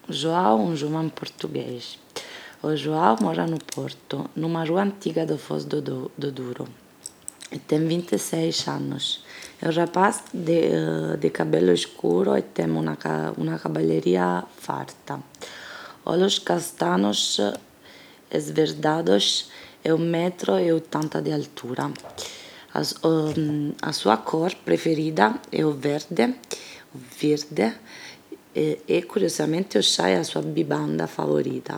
João é um jovem português. O João mora no Porto, numa rua antiga do Foz do Douro. E tem 26 anos. É um rapaz de cabelo escuro e tem uma cabeleireira farta. Olhos castanhos esverdeados e 1,80 m de altura. A sua cor preferida é o verde e curiosamente o chá é a sua bebida favorita.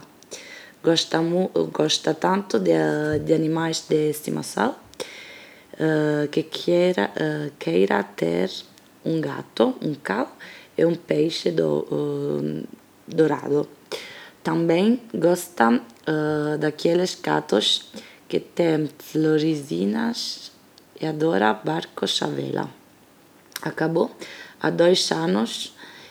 Gosta tanto de animais de estimação que queira ter um gato, um cão e um peixe dourado. Também gosta daqueles gatos que têm florezinhas e adora barcos à vela. Acabou há 2 anos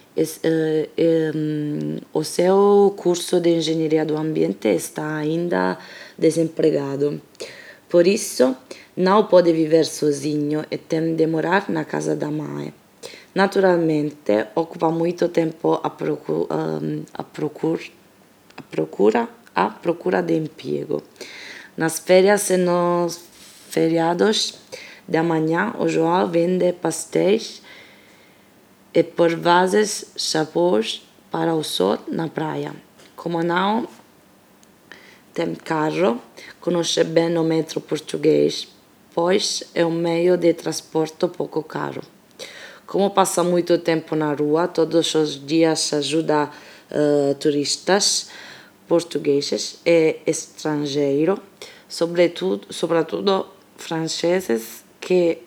o seu curso de engenharia do ambiente está ainda desempregado. Por isso, não pode viver sozinho e tem de morar na casa da mãe. Naturalmente, ocupa muito tempo à procura de emprego. Nas férias e nos feriados da manhã, o João vende pastéis e por vezes chapéus para o sol na praia. Como não tem carro, conhece bem o metro português, pois é um meio de transporte pouco caro. Como passa muito tempo na rua, todos os dias ajuda turistas portugueses e estrangeiros, sobretudo franceses, que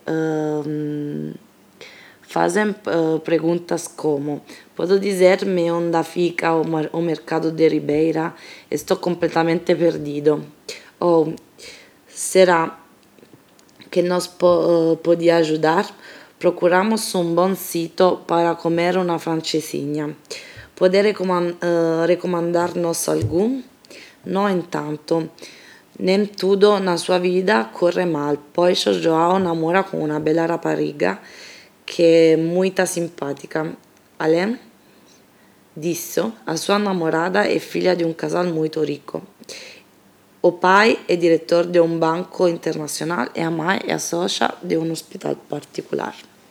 fazem perguntas como: pode dizer-me onde fica o mercado de Ribeira? Estou completamente perdido. Ou será que nos pode ajudar? Procuramos um bom sítio para comer uma francesinha. Pode recomendar-nos algum? No entanto, nem tudo na sua vida corre mal, pois o João namora com uma bela rapariga que é muito simpática. Além disso, a sua namorada é filha de um casal muito rico. O pai é diretor de um banco internacional e a mãe é sócia de um hospital particular.